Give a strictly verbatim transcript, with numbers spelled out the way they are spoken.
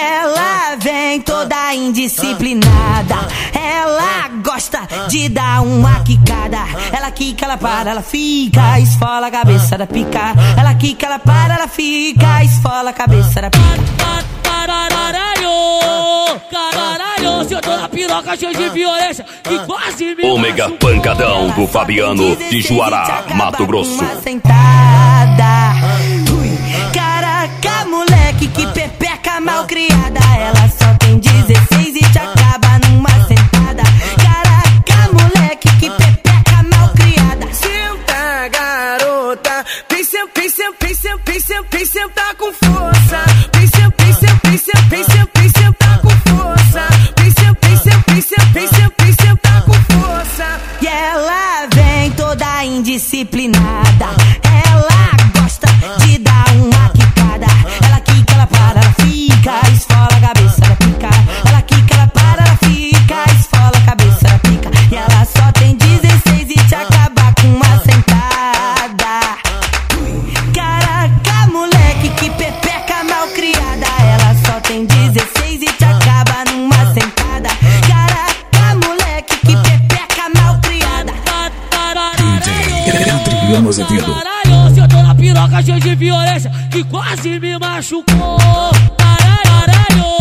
ela vem toda indisciplinada. Ela gosta de dar uma quicada. Ela quica, ela para, ela fica, esfola a cabeça da pica. Ela quica, ela para, ela fica, esfola a cabeça da pica. Caralho, caralho, se eu tô na piroca cheio de violência que quase me O mega pancadão do Fabiano de Juará, Mato Grosso. Caraca, moleque, que pepeca mal criada. Ela só tem dezesseis e te acaba numa sentada. Caraca, moleque, que pepeca mal criada. Senta, garota, vem sentar, vem sentar, vem sentar, vem sentar, vem sentar com força. Vem sentar, vem sentar, vem sentar, vem sentar, vem sentar com força. Vem sentar, vem sentar, vem sentar, vem sentar, vem sentar com força. E ela vem toda indisciplinada. Ela gosta de dar uma quicada. Ela quica, ela para, ela fica, esfola a cabeça da pica. Ela quica, ela para, ela fica, esfola a cabeça da pica. E ela só tem dezesseis e te acaba com uma sentada. Caraca, moleque, que pepeca mal criada. Ela só tem dezesseis e te acaba numa sentada. Caraca, moleque, que pepeca mal criada. Caralho, se eu tô na piroca cheio de violência que quase me machucou. Caralho,